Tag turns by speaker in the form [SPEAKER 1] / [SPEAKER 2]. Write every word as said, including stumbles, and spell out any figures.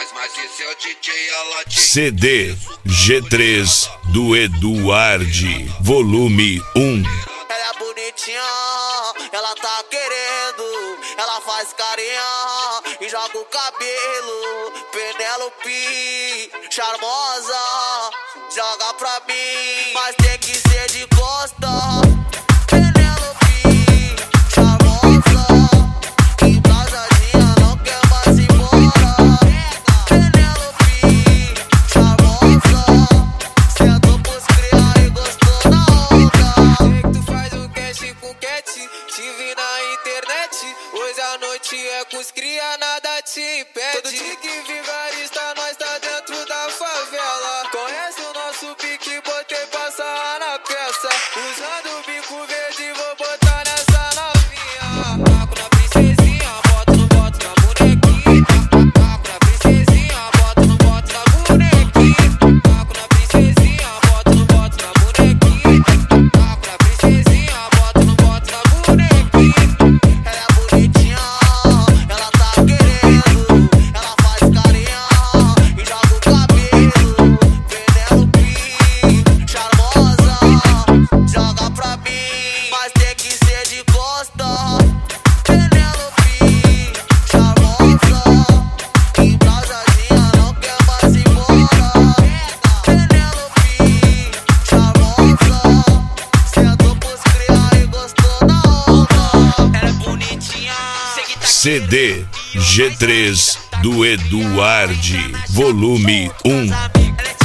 [SPEAKER 1] mas esse é o D J, ela te...
[SPEAKER 2] C D G três do Eduardi, volume um.
[SPEAKER 3] Ela é bonitinha, ela tá querendo, ela faz carinha e joga o cabelo. Penélope, charmosa, joga pra mim, mas tem que ser de costa. Penélope, charmosa, embrasadinha, não quer mais ir embora. Penélope, charmosa, sentou pros criar e gostou da onda.
[SPEAKER 4] Sei que tu faz o cash com cat, te vi na internet. Hoje a noite é com os cria, nada te impede. Todo tique vigarista, nós tá dentro da favela. Conhece o nosso pique, botei passar na peça. Usando o bico verde, vou botar nessa novinha. Taco na princesinha, bota no boto na bonequinha. Taco na princesinha, bota no boto na bonequinha. Taco na princesinha, bota no boto na bonequinha. Taco na princesinha, bota no boto na bonequinha.
[SPEAKER 3] Ela é bonitinha, ela tá querendo, ela faz carinha e joga o cabelo. Penélope, charmosa, joga pra mim, mas tem que ser de costa. Penélope, charmosa, embrasadinha, não quer mais ir embora. Penélope, charmosa, sentou pros criar e gostou da onda. Ela é bonitinha,
[SPEAKER 2] C D G três do Eduardi, volume um.
[SPEAKER 3] ela é